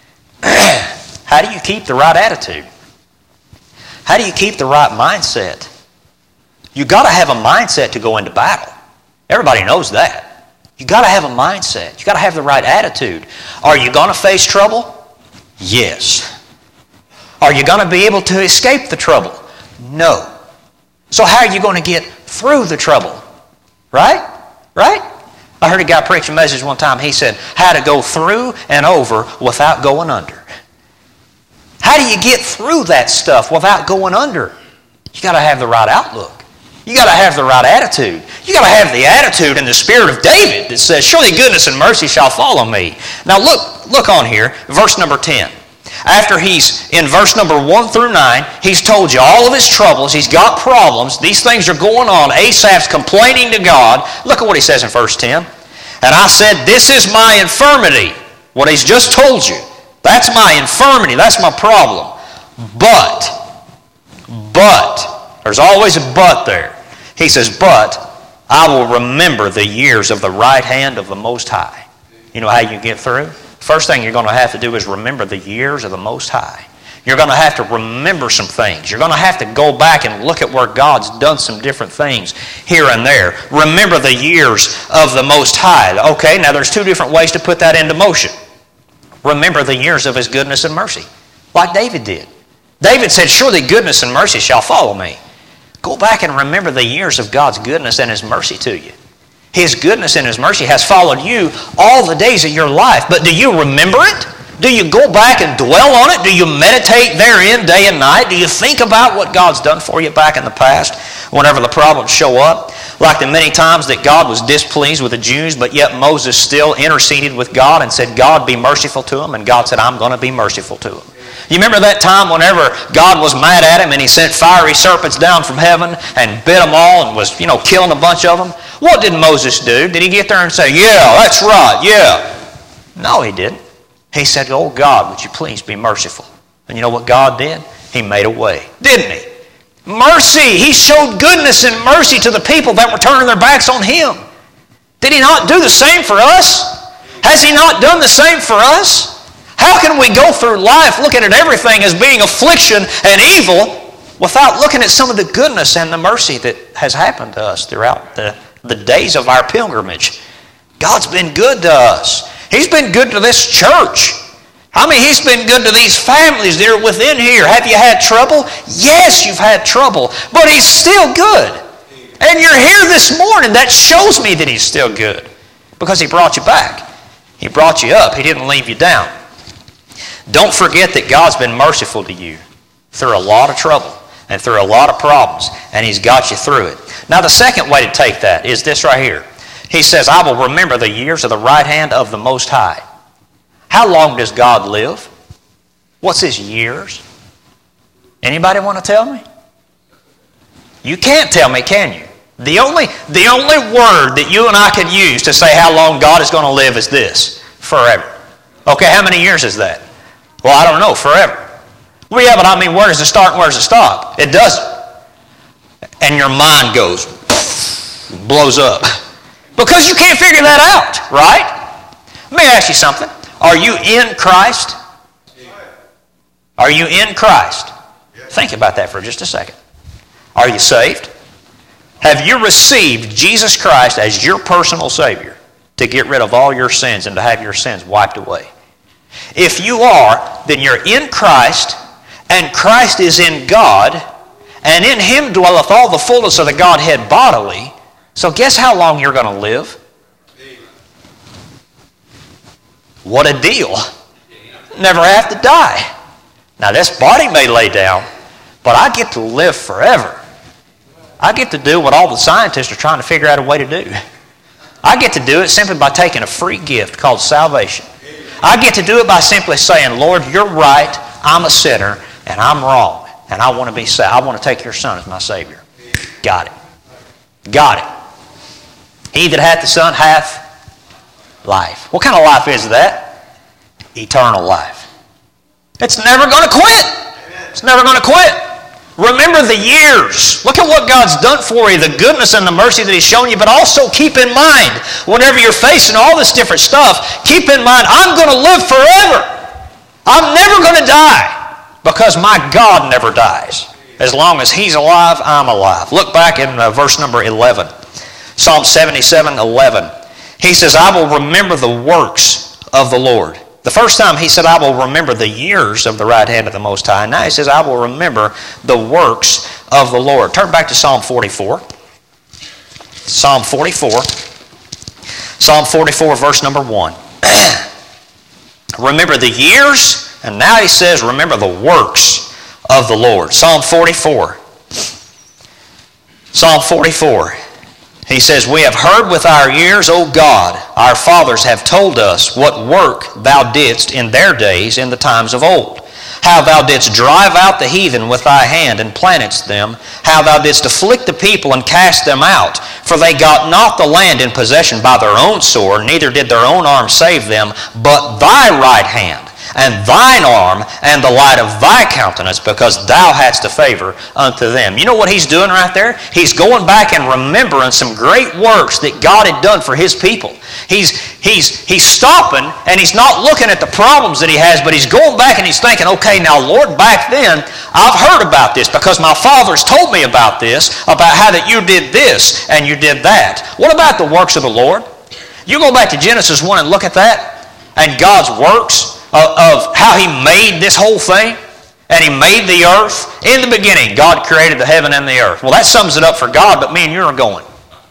How do you keep the right attitude? How do you keep the right mindset? You've got to have a mindset to go into battle. Everybody knows that. You've got to have a mindset. You've got to have the right attitude. Are you going to face trouble? Yes. Are you going to be able to escape the trouble? No. So how are you going to get through the trouble? Right? Right? I heard a guy preach a message one time. He said, how to go through and over without going under. How do you get through that stuff without going under? You got to have the right outlook. You got to have the right attitude. You got to have the attitude and the spirit of David that says, surely goodness and mercy shall follow me. Now look, look on here, verse number ten. After he's, in verse number one through nine, he's told you all of his troubles. He's got problems. These things are going on. Asaph's complaining to God. Look at what he says in verse ten. And I said, this is my infirmity. What he's just told you. That's my infirmity. That's my problem. But, but, there's always a but there. He says, but I will remember the years of the right hand of the Most High. You know how you get through? First thing you're going to have to do is remember the years of the Most High. You're going to have to remember some things. You're going to have to go back and look at where God's done some different things here and there. Remember the years of the Most High. Okay, now there's two different ways to put that into motion. Remember the years of his goodness and mercy, like David did. David said, surely goodness and mercy shall follow me. Go back and remember the years of God's goodness and His mercy to you. His goodness and His mercy has followed you all the days of your life. But do you remember it? Do you go back and dwell on it? Do you meditate therein day and night? Do you think about what God's done for you back in the past whenever the problems show up? Like the many times that God was displeased with the Jews, but yet Moses still interceded with God and said, God, be merciful to them. And God said, I'm going to be merciful to them. You remember that time whenever God was mad at him and He sent fiery serpents down from heaven and bit them all and was, you know, killing a bunch of them? What did Moses do? Did he get there and say, yeah, that's right, yeah? No, he didn't. He said, oh God, would you please be merciful? And you know what God did? He made a way, didn't He? Mercy. He showed goodness and mercy to the people that were turning their backs on Him. Did He not do the same for us? Has He not done the same for us? How can we go through life looking at everything as being affliction and evil without looking at some of the goodness and the mercy that has happened to us throughout the, the days of our pilgrimage? God's been good to us. He's been good to this church. I mean, He's been good to these families that are within here. Have you had trouble? Yes, you've had trouble, but He's still good. And you're here this morning. That shows me that He's still good because He brought you back. He brought you up. He didn't leave you down. Don't forget that God's been merciful to you through a lot of trouble and through a lot of problems, and He's got you through it. Now, the second way to take that is this right here. He says, I will remember the years of the right hand of the Most High. How long does God live? What's His years? Anybody want to tell me? You can't tell me, can you? The only, the only word that you and I can use to say how long God is going to live is this: forever. Okay, how many years is that? Well, I don't know, forever. Well, yeah, but I mean, where does it start and where does it stop? It doesn't. And your mind goes, blows up. Because you can't figure that out, right? Let me ask you something. Are you in Christ? Are you in Christ? Think about that for just a second. Are you saved? Have you received Jesus Christ as your personal Savior to get rid of all your sins and to have your sins wiped away? If you are, then you're in Christ, and Christ is in God, and in Him dwelleth all the fullness of the Godhead bodily. So guess how long you're going to live? What a deal. Never have to die. Now this body may lay down, but I get to live forever. I get to do what all the scientists are trying to figure out a way to do. I get to do it simply by taking a free gift called salvation. I get to do it by simply saying, Lord, you're right, I'm a sinner, and I'm wrong, and I want to be saved. I want to take your Son as my Savior. Got it. Got it. He that hath the Son hath life. What kind of life is that? Eternal life. It's never going to quit. It's never going to quit. Remember the years. Look at what God's done for you, the goodness and the mercy that He's shown you, but also keep in mind, whenever you're facing all this different stuff, keep in mind, I'm going to live forever. I'm never going to die because my God never dies. As long as He's alive, I'm alive. Look back in uh, verse number eleven. Psalm seventy-seven, eleven. He says, I will remember the works of the Lord. The first time He said, I will remember the years of the right hand of the Most High. Now He says, I will remember the works of the Lord. Turn back to Psalm forty-four. Psalm forty-four. Psalm forty-four, verse number one. Remember the years, and now He says, remember the works of the Lord. Psalm forty-four. Psalm forty-four. He says, we have heard with our ears, O God, our fathers have told us what work Thou didst in their days in the times of old. How Thou didst drive out the heathen with Thy hand and plantedst them. How Thou didst afflict the people and cast them out. For they got not the land in possession by their own sword, neither did their own arm save them, but Thy right hand and Thine arm and the light of Thy countenance, because Thou hadst a favor unto them. You know what He's doing right there? He's going back and remembering some great works that God had done for His people. He's, he's, he's stopping, and He's not looking at the problems that He has, but He's going back and He's thinking, okay, now Lord, back then, I've heard about this because my fathers told me about this, about how that you did this and you did that. What about the works of the Lord? You go back to Genesis one and look at that, and God's works of how He made this whole thing. And He made the earth. In the beginning, God created the heaven and the earth. Well, that sums it up for God, but me and you are going.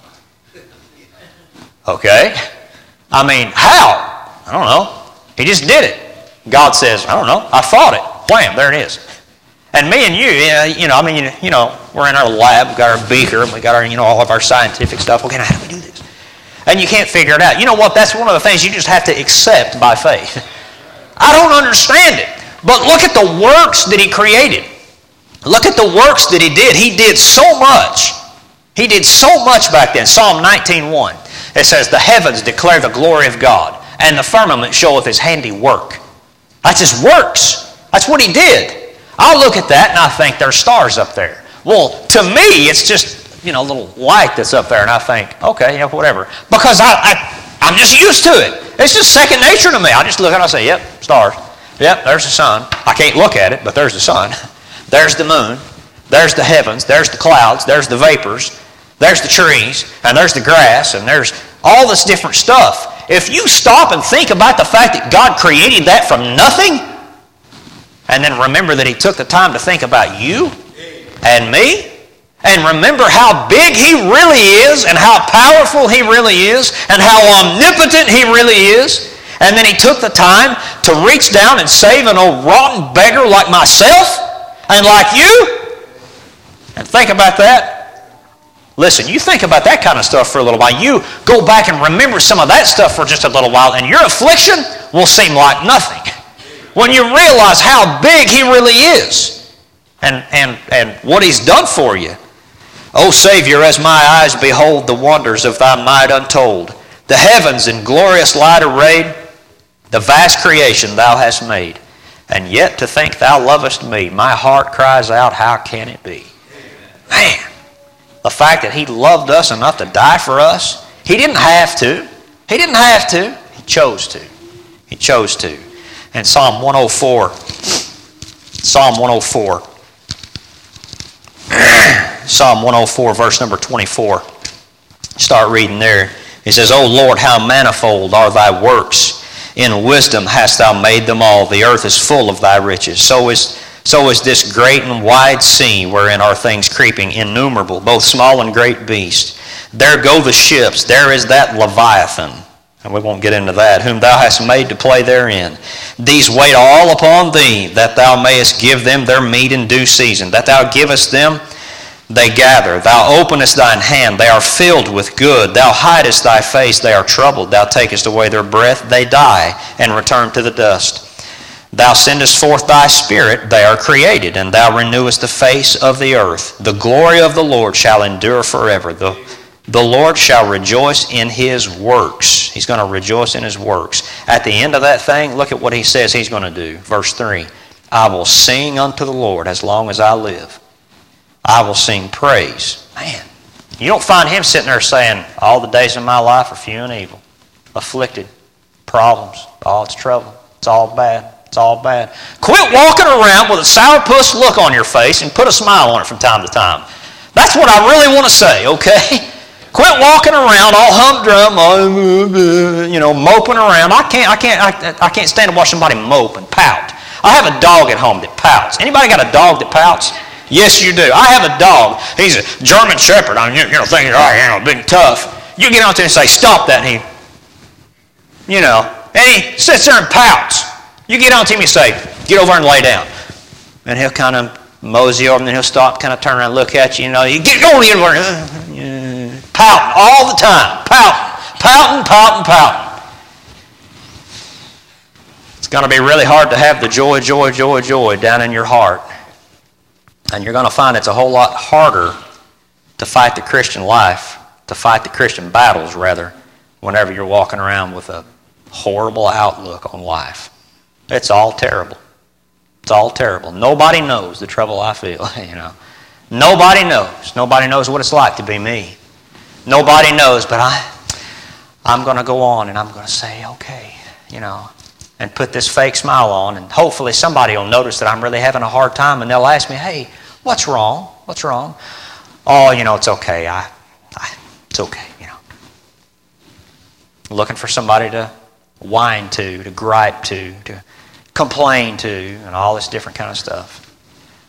Okay? I mean, how? I don't know. He just did it. God says, I don't know. I thought it. Wham, there it is. And me and you, you know, I mean, you know, we're in our lab, we've got our beaker, and we got our, you know, all of our scientific stuff. Okay, now how do we do this? And you can't figure it out. You know what? That's one of the things you just have to accept by faith. I don't understand it. But look at the works that He created. Look at the works that He did. He did so much. He did so much back then. Psalm nineteen one. It says, the heavens declare the glory of God, and the firmament showeth His handiwork. That's His works. That's what He did. I look at that and I think there's stars up there. Well, to me, it's just, you know, a little light that's up there, and I think, okay, yeah, whatever. Because I, I, I'm just used to it. It's just second nature to me. I just look at it and I say, yep, stars. Yep, there's the sun. I can't look at it, but there's the sun. There's the moon. There's the heavens. There's the clouds. There's the vapors. There's the trees. And there's the grass. And there's all this different stuff. If you stop and think about the fact that God created that from nothing, and then remember that He took the time to think about you and me, and remember how big He really is, and how powerful He really is, and how omnipotent He really is, and then He took the time to reach down and save an old rotten beggar like myself and like you, and think about that. Listen, you think about that kind of stuff for a little while. You go back and remember some of that stuff for just a little while, and your affliction will seem like nothing when you realize how big He really is and, and, and what He's done for you. O Savior, as my eyes behold the wonders of Thy might untold, the heavens in glorious light arrayed, the vast creation Thou hast made, and yet to think Thou lovest me, my heart cries out, how can it be? Man, the fact that He loved us enough to die for us, He didn't have to. He didn't have to. He chose to. He chose to. And Psalm one oh four, Psalm one oh four, Psalm one oh four, verse number twenty-four. Start reading there. He says, O Lord, how manifold are Thy works. In wisdom hast Thou made them all. The earth is full of Thy riches. So is, so is this great and wide sea, wherein are things creeping, innumerable, both small and great beasts. There go the ships. There is that Leviathan. And we won't get into that. Whom Thou hast made to play therein. These wait all upon Thee, that Thou mayest give them their meat in due season. That Thou givest them, they gather. Thou openest Thine hand, they are filled with good. Thou hidest Thy face, they are troubled. Thou takest away their breath, they die, and return to the dust. Thou sendest forth Thy Spirit, they are created, and Thou renewest the face of the earth. The glory of the Lord shall endure forever. The The Lord shall rejoice in His works. He's going to rejoice in His works. At the end of that thing, look at what He says He's going to do. Verse three, I will sing unto the Lord as long as I live. I will sing praise. Man, you don't find Him sitting there saying, all the days of my life are few and evil, afflicted, problems, all it's trouble, it's all bad, it's all bad. Quit walking around with a sourpuss look on your face and put a smile on it from time to time. That's what I really want to say, okay? Quit walking around all humdrum, you know, moping around. I can't, I can't, I, I can't stand to watch somebody mope and pout. I have a dog at home that pouts. Anybody got a dog that pouts? Yes, you do. I have a dog. He's a German Shepherd. I mean, you know, thinking, oh, you know, big and tough. You get out there and say, stop that, and he, you know, and he sits there and pouts. You get on to him and say, get over and lay down. And he'll kind of mosey over, and then he'll stop, kind of turn around and look at you, you know, you get over here, uh, pouting all the time, pouting, pouting, pouting, pouting. It's going to be really hard to have the joy, joy, joy, joy down in your heart. And you're going to find it's a whole lot harder to fight the Christian life, to fight the Christian battles, rather, whenever you're walking around with a horrible outlook on life. It's all terrible. It's all terrible. Nobody knows the trouble I feel, you know. Nobody knows. Nobody knows what it's like to be me. Nobody knows, but I, I'm going to go on and I'm going to say, okay, you know, and put this fake smile on, and hopefully somebody will notice that I'm really having a hard time, and they'll ask me, hey, what's wrong? What's wrong? Oh, you know, it's okay. I, I, it's okay, you know. Looking for somebody to whine to, to gripe to, to complain to, and all this different kind of stuff.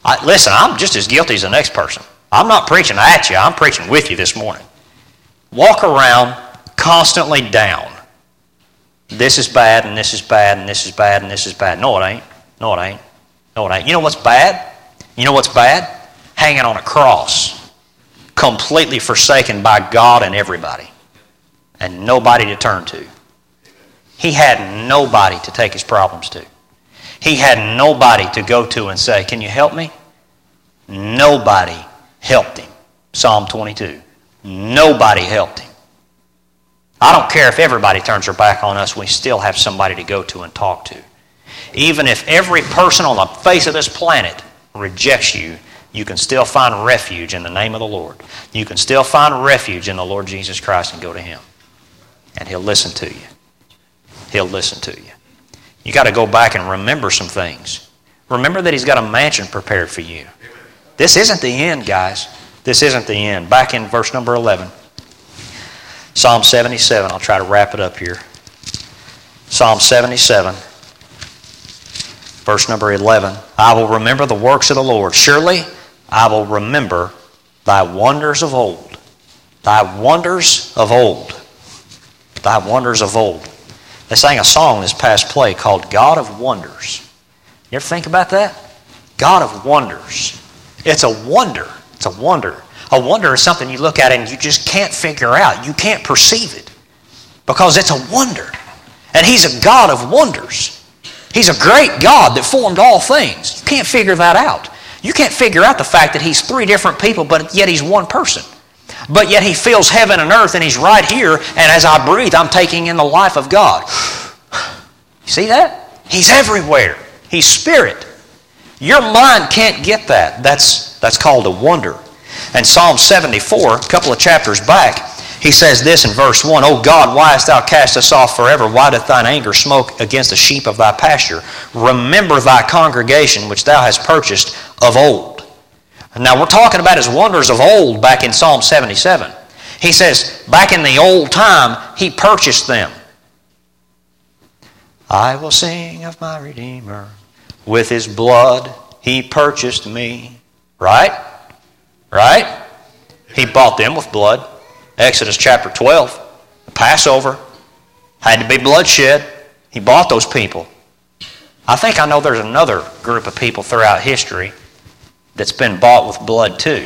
I, listen, I'm just as guilty as the next person. I'm not preaching at you. I'm preaching with you this morning. Walk around constantly down. This is bad, and this is bad, and this is bad, and this is bad. No, it ain't. No, it ain't. No, it ain't. You know what's bad? You know what's bad? Hanging on a cross, completely forsaken by God and everybody, and nobody to turn to. He had nobody to take his problems to. He had nobody to go to and say, can you help me? Nobody helped him. Psalm twenty-two. Nobody helped him. I don't care if everybody turns their back on us, we still have somebody to go to and talk to. Even if every person on the face of this planet rejects you, you can still find refuge in the name of the Lord. You can still find refuge in the Lord Jesus Christ and go to Him. And He'll listen to you. He'll listen to you. You got to go back and remember some things. Remember that He's got a mansion prepared for you. This isn't the end, guys. This isn't the end. Back in verse number eleven. Psalm seventy-seven. I'll try to wrap it up here. Psalm seventy-seven. Verse number eleven. I will remember the works of the Lord. Surely I will remember thy wonders of old. Thy wonders of old. Thy wonders of old. They sang a song this past play called God of Wonders. You ever think about that? God of Wonders. It's a wonder. It's a wonder. A wonder is something you look at and you just can't figure out. You can't perceive it. Because it's a wonder. And He's a God of wonders. He's a great God that formed all things. You can't figure that out. You can't figure out the fact that He's three different people, but yet He's one person. But yet He fills heaven and earth, and He's right here, and as I breathe, I'm taking in the life of God. You see that? He's everywhere. He's Spirit. Your mind can't get that. That's, that's called a wonder. And Psalm seventy-four, a couple of chapters back, he says this in verse one, O God, why hast thou cast us off forever? Why doth thine anger smoke against the sheep of thy pasture? Remember thy congregation which thou hast purchased of old. Now we're talking about His wonders of old back in Psalm seventy-seven. He says, back in the old time, He purchased them. I will sing of my Redeemer. With His blood He purchased me. Right? Right? He bought them with blood. Exodus chapter twelve. The Passover had to be bloodshed. He bought those people. I think I know there's another group of people throughout history that's been bought with blood too.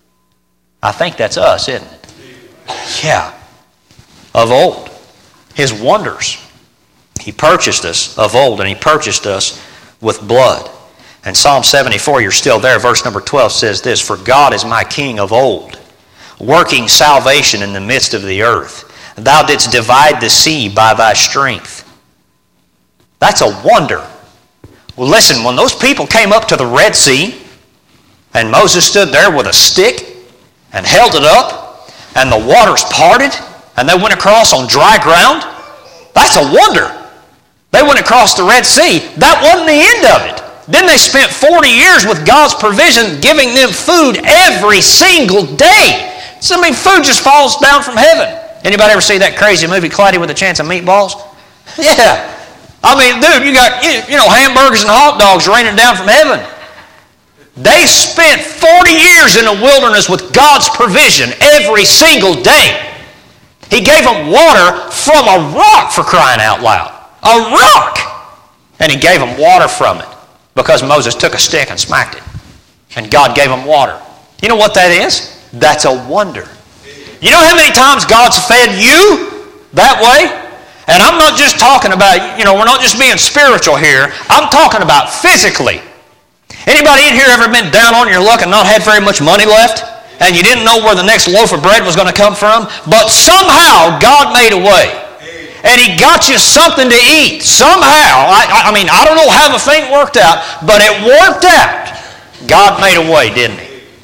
I think that's us, isn't it? Yeah. Of old. His wonders. He purchased us of old, and He purchased us with blood. And Psalm seventy-four, you're still there. Verse number twelve says this, For God is my King of old, working salvation in the midst of the earth. Thou didst divide the sea by thy strength. That's a wonder. Well, listen, when those people came up to the Red Sea, and Moses stood there with a stick and held it up, and the waters parted, and they went across on dry ground, that's a wonder. They went across the Red Sea. That wasn't the end of it. Then they spent forty years with God's provision, giving them food every single day. So, I mean, food just falls down from heaven. Anybody ever see that crazy movie, Clyde with a Chance of Meatballs? Yeah. I mean, dude, you got, you know, hamburgers and hot dogs raining down from heaven. They spent forty years in the wilderness with God's provision every single day. He gave them water from a rock, for crying out loud. A rock! And He gave them water from it because Moses took a stick and smacked it. And God gave them water. You know what that is? That's a wonder. You know how many times God's fed you that way? And I'm not just talking about, you know, we're not just being spiritual here. I'm talking about physically. Anybody in here ever been down on your luck and not had very much money left? And you didn't know where the next loaf of bread was going to come from? But somehow God made a way. And He got you something to eat. Somehow. I, I mean, I don't know how the thing worked out, but it worked out. God made a way, didn't He?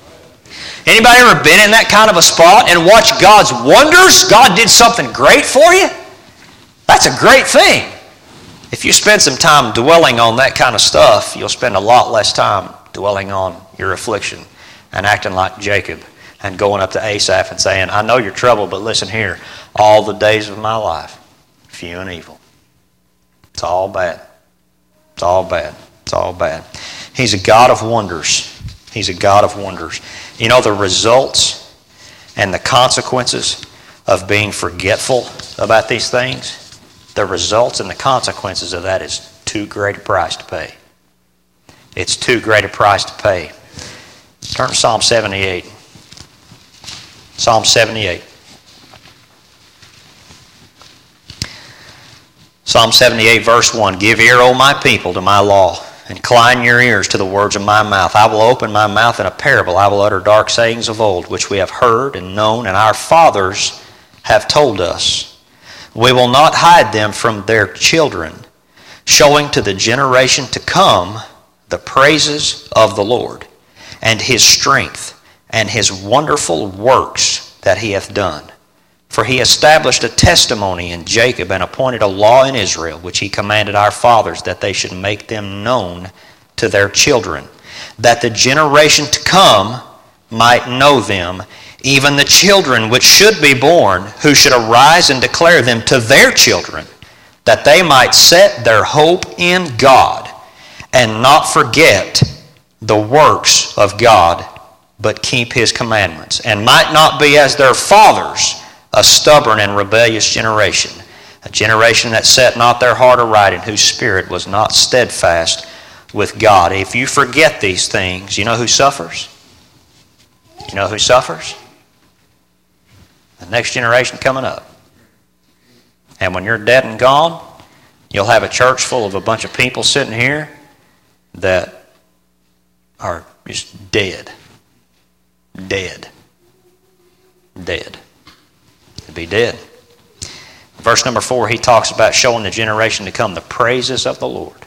Anybody ever been in that kind of a spot and watched God's wonders? God did something great for you? That's a great thing. If you spend some time dwelling on that kind of stuff, you'll spend a lot less time dwelling on your affliction and acting like Jacob and going up to Asaph and saying, I know you're troubled, but listen here, all the days of my life, few and evil. It's all bad. It's all bad. It's all bad. He's a God of wonders. He's a God of wonders. You know the results and the consequences of being forgetful about these things? The results and the consequences of that is too great a price to pay. It's too great a price to pay. Turn to Psalm seventy-eight. Psalm seventy-eight. Psalm seventy-eight, verse one. Give ear, O my people, to my law. Incline your ears to the words of my mouth. I will open my mouth in a parable. I will utter dark sayings of old, which we have heard and known, and our fathers have told us. We will not hide them from their children, showing to the generation to come the praises of the Lord, and his strength, and his wonderful works that he hath done. For he established a testimony in Jacob, and appointed a law in Israel, which he commanded our fathers, that they should make them known to their children, that the generation to come might know them, even the children which should be born, who should arise and declare them to their children, that they might set their hope in God, and not forget the works of God, but keep his commandments, and might not be as their fathers, a stubborn and rebellious generation, a generation that set not their heart aright, and whose spirit was not steadfast with God. If you forget these things, you know who suffers? You know who suffers? The next generation coming up. And when you're dead and gone, you'll have a church full of a bunch of people sitting here that are just dead. Dead. Dead. To be dead. Verse number four, he talks about showing the generation to come the praises of the Lord.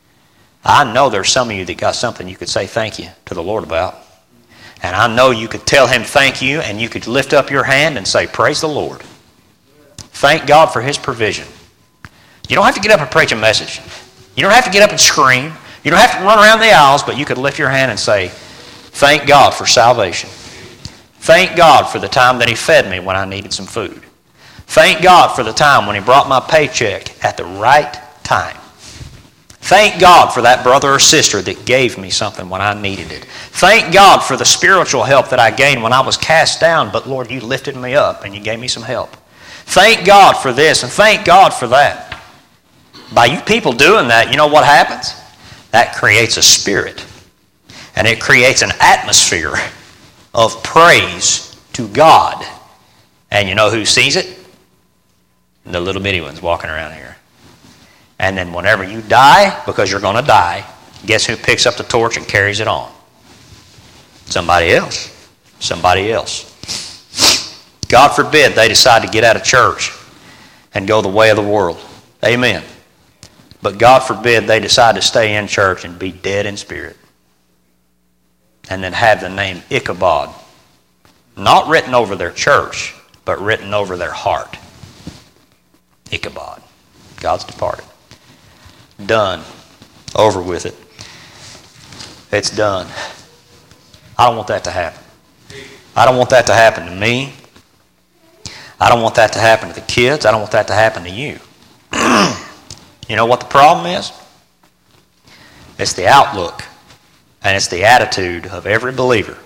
I know there's some of you that got something you could say thank you to the Lord about. And I know you could tell him thank you, and you could lift up your hand and say, praise the Lord. Thank God for his provision. You don't have to get up and preach a message. You don't have to get up and scream. You don't have to run around the aisles, but you could lift your hand and say, thank God for salvation. Thank God for the time that he fed me when I needed some food. Thank God for the time when he brought my paycheck at the right time. Thank God for that brother or sister that gave me something when I needed it. Thank God for the spiritual help that I gained when I was cast down, but Lord, you lifted me up and you gave me some help. Thank God for this and thank God for that. By you people doing that, you know what happens? That creates a spirit, and it creates an atmosphere of praise to God. And you know who sees it? The little bitty ones walking around here. And then whenever you die, because you're going to die, guess who picks up the torch and carries it on? Somebody else. Somebody else. God forbid they decide to get out of church and go the way of the world. Amen. But God forbid they decide to stay in church and be dead in spirit. And then have the name Ichabod not written over their church, but written over their heart. Ichabod. God's departed. Done. Over with it. It's done. I don't want that to happen. I don't want that to happen to me. I don't want that to happen to the kids. I don't want that to happen to you. You know what the problem is? It's the outlook. And it's the attitude of every believer.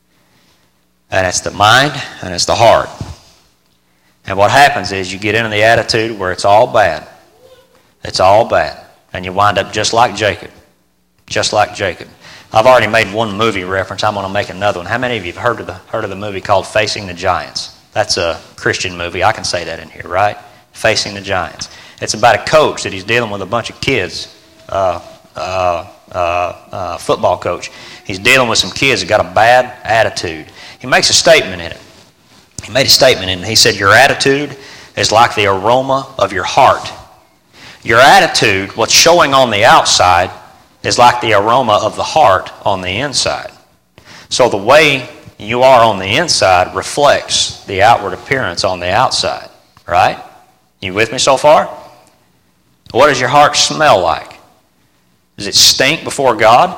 And it's the mind and it's the heart. And what happens is you get into the attitude where it's all bad. It's all bad. And you wind up just like Jacob. Just like Jacob. I've already made one movie reference. I'm going to make another one. How many of you have heard of the, heard of the movie called Facing the Giants? That's a Christian movie. I can say that in here, right? Facing the Giants. It's about a coach that he's dealing with a bunch of kids. Uh, uh, uh, uh, football coach. He's dealing with some kids that got a bad attitude. He makes a statement in it. He made a statement in it. He said, your attitude is like the aroma of your heart. Your attitude, what's showing on the outside, is like the aroma of the heart on the inside. So the way you are on the inside reflects the outward appearance on the outside. Right? You with me so far? What does your heart smell like? Does it stink before God?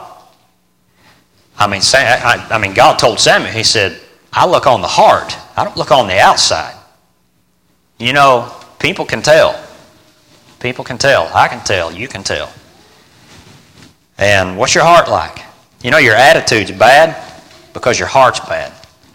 I mean, I, I mean, God told Samuel, he said, I look on the heart. I don't look on the outside. You know, people can tell. People can tell. I can tell. You can tell. And what's your heart like? You know your attitude's bad because your heart's bad.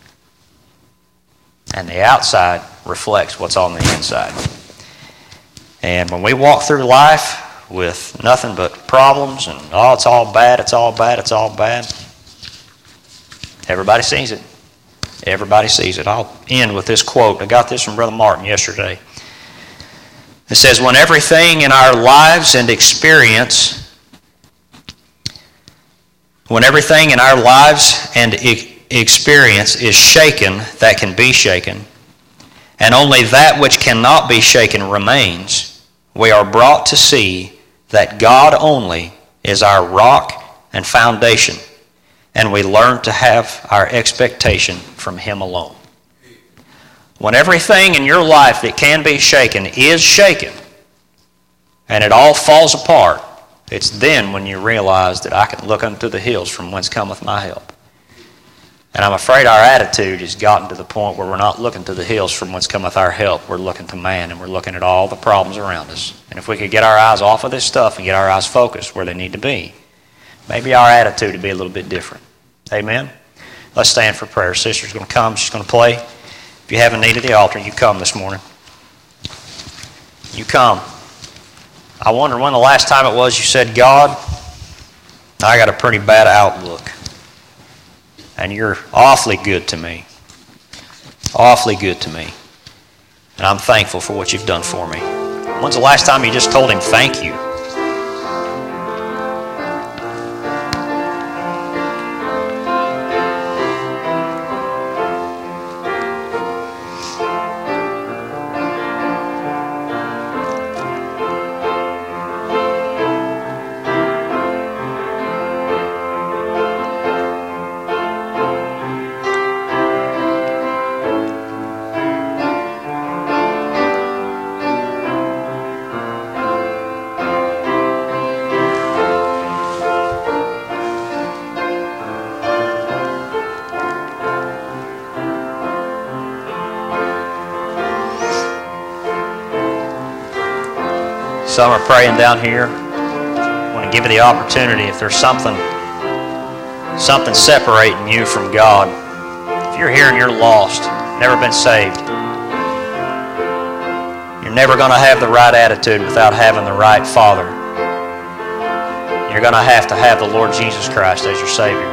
And the outside reflects what's on the inside. And when we walk through life with nothing but problems and, oh, it's all bad, it's all bad, it's all bad, everybody sees it. Everybody sees it. I'll end with this quote. I got this from Brother Martin yesterday. It says, when everything in our lives and experience, when everything in our lives and experience is shaken that can be shaken, and only that which cannot be shaken remains, we are brought to see that God only is our rock and foundation, and we learn to have our expectation from Him alone. When everything in your life that can be shaken is shaken, and it all falls apart, it's then when you realize that I can look unto the hills from whence cometh my help. And I'm afraid our attitude has gotten to the point where we're not looking to the hills from whence cometh our help. We're looking to man, and we're looking at all the problems around us. And if we could get our eyes off of this stuff and get our eyes focused where they need to be, maybe our attitude would be a little bit different. Amen? Let's stand for prayer. Sister's going to come. She's going to play. If you have a need at the altar, you come this morning. You come. I wonder when the last time it was you said, God, I got a pretty bad outlook. And you're awfully good to me. Awfully good to me. And I'm thankful for what you've done for me. When's the last time you just told Him thank you? Some are praying down here. I want to give you the opportunity, if there's something, something separating you from God. If you're here and you're lost, never been saved, you're never going to have the right attitude without having the right Father. You're going to have to have the Lord Jesus Christ as your Savior.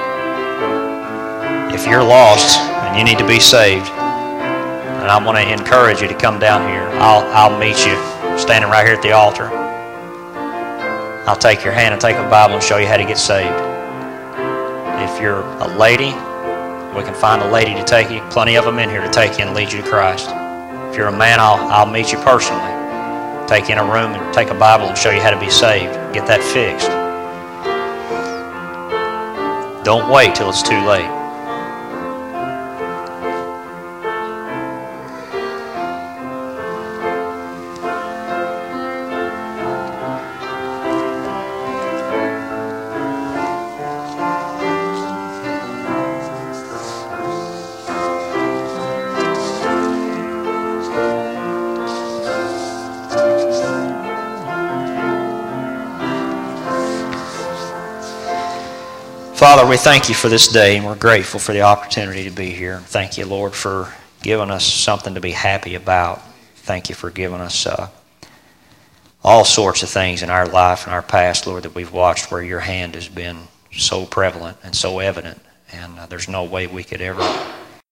If you're lost and you need to be saved, and I want to encourage you to come down here. I'll, I'll meet you standing right here at the altar. I'll take your hand and take a Bible and show you how to get saved. If you're a lady, we can find a lady to take you. Plenty of them in here to take you and lead you to Christ. If you're a man, I'll, I'll meet you personally. Take you in a room and take a Bible and show you how to be saved. Get that fixed. Don't wait till it's too late. Father, we thank you for this day, and we're grateful for the opportunity to be here. Thank you, Lord, for giving us something to be happy about. Thank you for giving us uh, all sorts of things in our life and our past, Lord, that we've watched where your hand has been so prevalent and so evident, and uh, there's no way we could ever